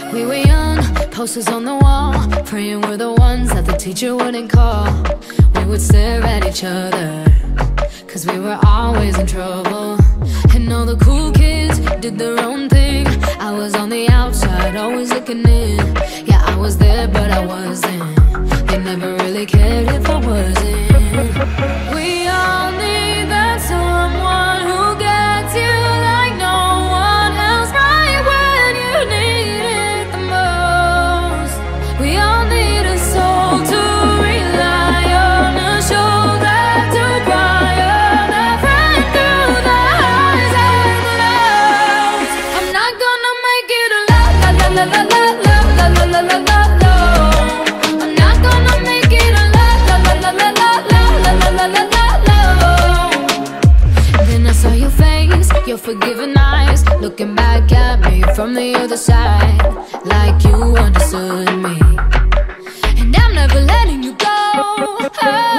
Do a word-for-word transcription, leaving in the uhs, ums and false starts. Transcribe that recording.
We were young, posters on the wall, praying we're the ones that the teacher wouldn't call. We would stare at each other, cause we were always in trouble. And all the cool kids did their own thing. I was on the outside, always looking in. Yeah, I was there, but I wasn't. They never really cared if I wasn't. We all need that someone who gets you like no one else, right when you need it the most. We all need a soul to rely on, a shoulder to cry on, a friend through the highs and the lows. I'm not gonna make it alone, la la la la la la la la la la la. I'm not gonna make it alone, la la la la la la la la la la la. Then I saw your face, your forgiving eyes, looking back at me from the other side, like you understood me. And I'm never letting you go.